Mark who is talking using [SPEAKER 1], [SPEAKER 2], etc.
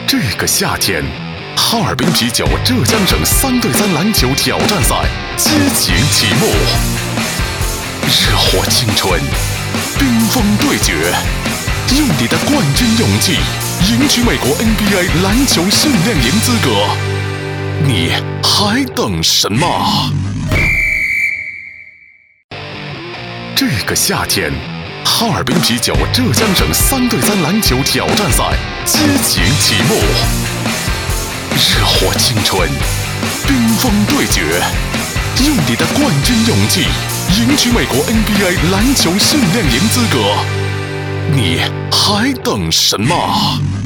[SPEAKER 1] 这个夏天，哈尔滨啤酒浙江省3对3篮球挑战赛激情启幕，热火青春，冰封对决，用你的冠军勇气赢取美国 NBA 篮球训练营资格，你还等什么？这个夏天，哈尔滨啤酒浙江省3对3篮球挑战赛激情启幕，热火青春，冰封对决，用你的冠军勇气赢取美国 NBA 篮球训练营资格，你还等什么？